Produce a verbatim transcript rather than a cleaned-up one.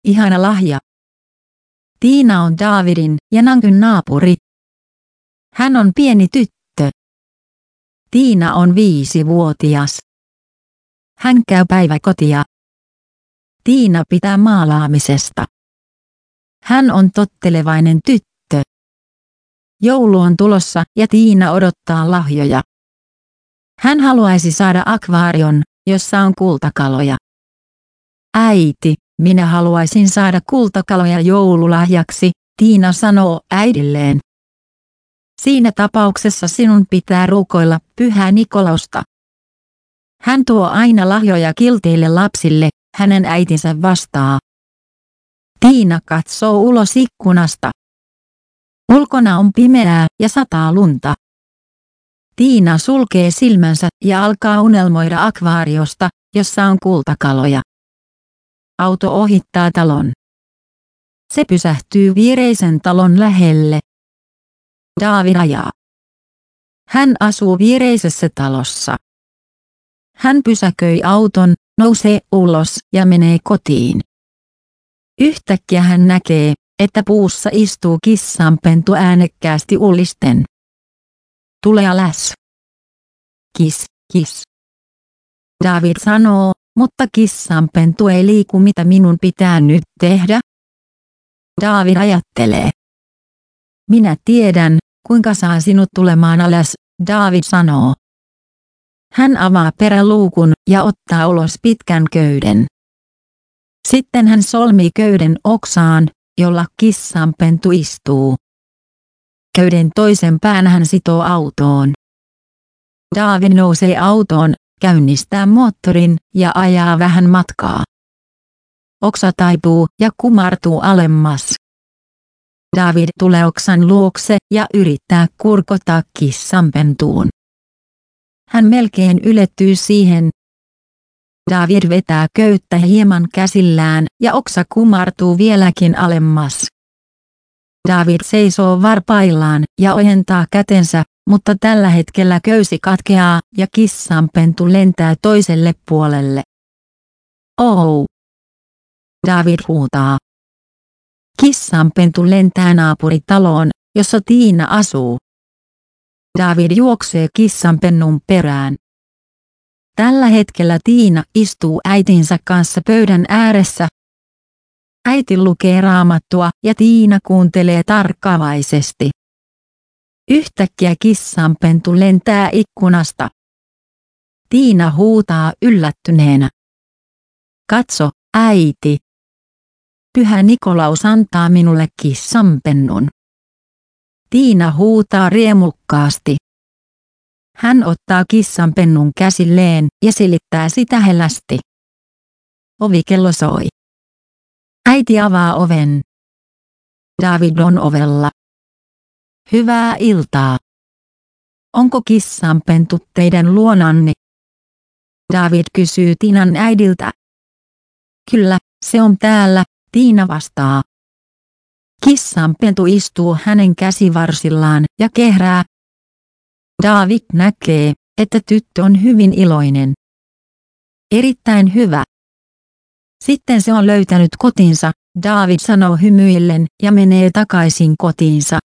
ihana lahja. Tiina on Davidin ja Nankyn naapuri. Hän on pieni tyttö. Tiina on viisivuotias. Hän käy päiväkotia. Tiina pitää maalaamisesta. Hän on tottelevainen tyttö. Joulu on tulossa ja Tiina odottaa lahjoja. Hän haluaisi saada akvaarion, jossa on kultakaloja. Äiti, minä haluaisin saada kultakaloja joululahjaksi, Tiina sanoo äidilleen. Siinä tapauksessa sinun pitää rukoilla Pyhää Nikolausta. Hän tuo aina lahjoja kilteille lapsille, hänen äitinsä vastaa. Tiina katsoo ulos ikkunasta. Ulkona on pimeää ja sataa lunta. Tiina sulkee silmänsä ja alkaa unelmoida akvaariosta, jossa on kultakaloja. Auto ohittaa talon. Se pysähtyy viereisen talon lähelle. David ajaa. Hän asuu viereisessä talossa. Hän pysäköi auton, nousee ulos ja menee kotiin. Yhtäkkiä hän näkee, että puussa istuu kissanpentu äänekkäästi ulisten. Tule alas. Kis, kis. David sanoo, mutta kissanpentu ei liiku, mitä minun pitää nyt tehdä? David ajattelee. Minä tiedän, kuinka saa sinut tulemaan alas, David sanoo. Hän avaa peräluukun ja ottaa ulos pitkän köyden. Sitten hän solmii köyden oksaan, jolla kissanpentu istuu. Köyden toisen pään hän sitoo autoon. David nousee autoon, käynnistää moottorin ja ajaa vähän matkaa. Oksa taipuu ja kumartuu alemmas. David tulee oksan luokse ja yrittää kurkottaa kissanpentuun. Hän melkein ylettyy siihen. David vetää köyttä hieman käsillään ja oksa kumartuu vieläkin alemmas. David seisoo varpaillaan ja ojentaa kätensä, mutta tällä hetkellä köysi katkeaa ja kissanpentu lentää toiselle puolelle. Oh! David huutaa. Kissanpentu lentää naapuritaloon, jossa Tiina asuu. David juoksee kissanpennun perään. Tällä hetkellä Tiina istuu äitinsä kanssa pöydän ääressä. Äiti lukee raamattua ja Tiina kuuntelee tarkkaavaisesti. Yhtäkkiä kissanpentu lentää ikkunasta. Tiina huutaa yllättyneenä. Katso, äiti. Pyhä Nikolaus antaa minulle kissanpennun. Tiina huutaa riemukkaasti. Hän ottaa kissanpennun käsilleen ja silittää sitä hellästi. Ovikello soi. Äiti avaa oven. David on ovella. Hyvää iltaa. Onko kissanpentu teidän luonanne? David kysyy Tiinan äidiltä. Kyllä, se on täällä, Tiina vastaa. Kissanpentu istuu hänen käsivarsillaan ja kehrää. David näkee, että tyttö on hyvin iloinen. Erittäin hyvä. Sitten se on löytänyt kotinsa, David sanoo hymyillen ja menee takaisin kotiinsa.